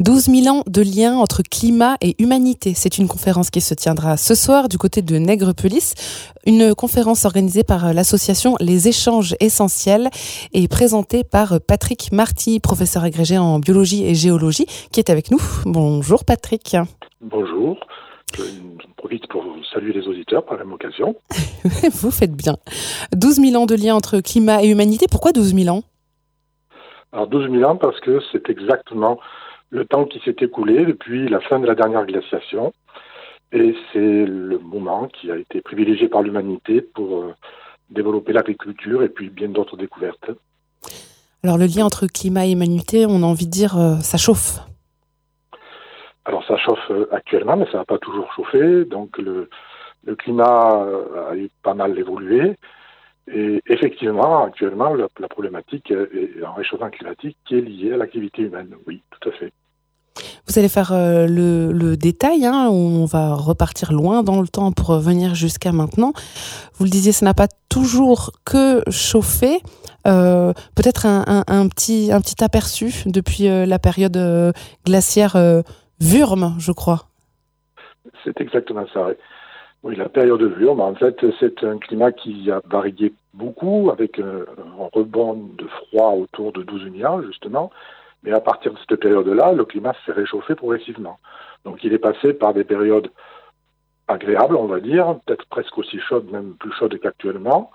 12 000 ans de lien entre climat et humanité. C'est une conférence qui se tiendra ce soir du côté de Nègrepelisse. Une conférence organisée par l'association Les Échanges Essentiels et présentée par Patrick Marty, professeur agrégé en biologie et géologie, qui est avec nous. Bonjour Patrick. Bonjour. Je profite pour saluer les auditeurs par la même occasion. Vous faites bien. 12 000 ans de lien entre climat et humanité. Pourquoi 12 000 ans ? Alors 12 000 ans parce que c'est exactement le temps qui s'est écoulé depuis la fin de la dernière glaciation. Et c'est le moment qui a été privilégié par l'humanité pour développer l'agriculture et puis bien d'autres découvertes. Alors le lien entre climat et humanité, on a envie de dire, ça chauffe. Alors ça chauffe actuellement, mais ça n'a pas toujours chauffé. Donc le climat a eu pas mal évolué. Et effectivement, actuellement, la problématique est un réchauffement climatique qui est lié à l'activité humaine. Oui, tout à fait. Vous allez faire le détail, où on va repartir loin dans le temps pour venir jusqu'à maintenant. Vous le disiez, ça n'a pas toujours que chauffé. Peut-être un petit aperçu depuis la période glaciaire Würm, je crois. C'est exactement ça, oui. Oui, la période de Würm, en fait, c'est un climat qui a varié beaucoup, avec un rebond de froid autour de 12 000 ans, justement. Mais à partir de cette période-là, le climat s'est réchauffé progressivement. Donc il est passé par des périodes agréables, on va dire, peut-être presque aussi chaudes, même plus chaudes qu'actuellement,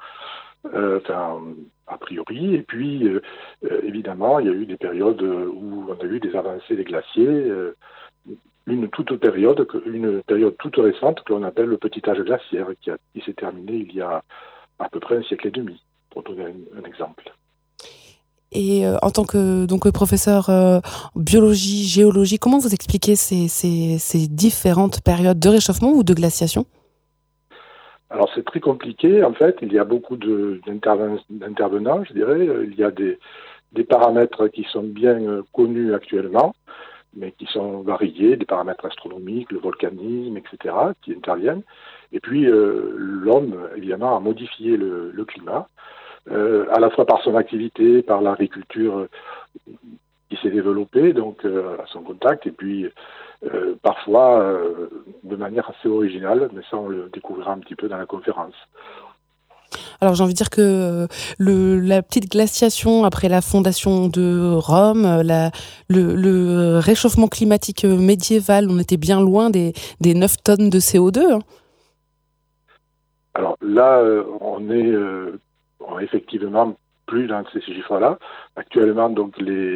a priori. Et puis, évidemment, il y a eu des périodes où on a eu des avancées des glaciers, une période toute récente que l'on appelle le petit âge glaciaire, qui s'est terminé il y a à peu près un siècle et demi, pour donner un exemple. Et en tant que professeur biologie, géologie, comment vous expliquez ces différentes périodes de réchauffement ou de glaciation ? Alors c'est très compliqué, en fait, il y a beaucoup d'intervenants, je dirais. Il y a des paramètres qui sont bien connus actuellement, mais qui sont variés, des paramètres astronomiques, le volcanisme, etc., qui interviennent. Et puis l'homme, évidemment, a modifié le climat, à la fois par son activité, par l'agriculture qui s'est développée, donc à son contact, et puis parfois de manière assez originale, mais ça on le découvrira un petit peu dans la conférence. Alors j'ai envie de dire que la petite glaciation après la fondation de Rome, le réchauffement climatique médiéval, on était bien loin des 9 tonnes de CO2. Alors là, on est effectivement plus dans ces chiffres-là. Actuellement, donc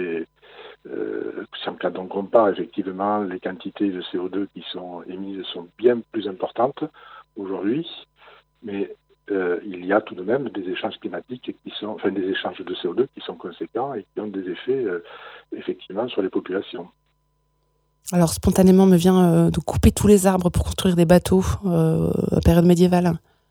si on compare effectivement les quantités de CO2 qui sont émises sont bien plus importantes aujourd'hui, mais il y a tout de même des échanges climatiques des échanges de CO2 qui sont conséquents et qui ont des effets effectivement sur les populations. Alors spontanément me vient de couper tous les arbres pour construire des bateaux à période médiévale.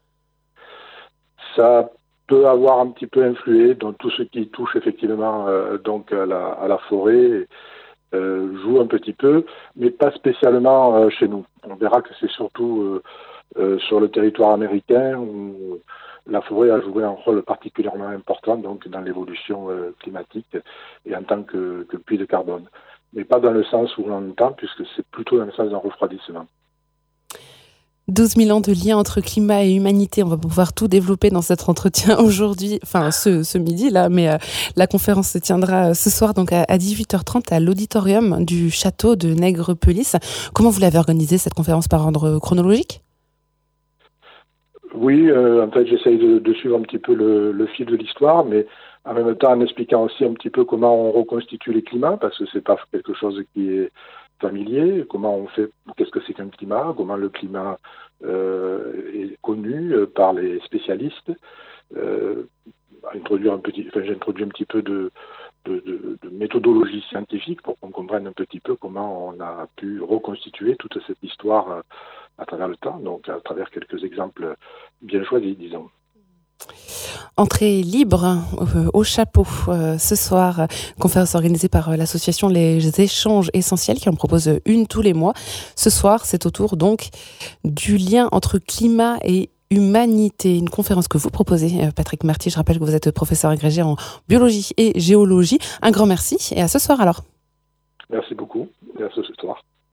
Ça peut avoir un petit peu influé dans tout ce qui touche effectivement à la forêt, joue un petit peu, mais pas spécialement chez nous. On verra que c'est surtout sur le territoire américain où la forêt a joué un rôle particulièrement important donc dans l'évolution climatique et en tant que puits de carbone. Mais pas dans le sens où l'on entend, puisque c'est plutôt dans le sens d'un refroidissement. 12 000 ans de lien entre climat et humanité. On va pouvoir tout développer dans cet entretien aujourd'hui, enfin ce midi là, mais la conférence se tiendra ce soir donc à 18h30 à l'auditorium du château de Nègrepelisse. Comment vous l'avez organisée cette conférence, par ordre chronologique ? Oui, en fait j'essaye de suivre un petit peu le fil de l'histoire, mais en même temps en expliquant aussi un petit peu comment on reconstitue les climats, parce que c'est pas quelque chose qui est familier, comment on fait, qu'est-ce que c'est qu'un climat, comment le climat est connu par les spécialistes. J'ai introduit un petit peu de méthodologie scientifique pour qu'on comprenne un petit peu comment on a pu reconstituer toute cette histoire à travers le temps, donc à travers quelques exemples bien choisis, disons. Entrée libre au chapeau ce soir, conférence organisée par l'association Les Échanges Essentiels qui en propose une tous les mois. Ce soir, c'est autour donc du lien entre climat et humanité, une conférence que vous proposez, Patrick Marty. Je rappelle que vous êtes professeur agrégé en biologie et géologie. Un grand merci et à ce soir alors. Merci beaucoup et à ce soir.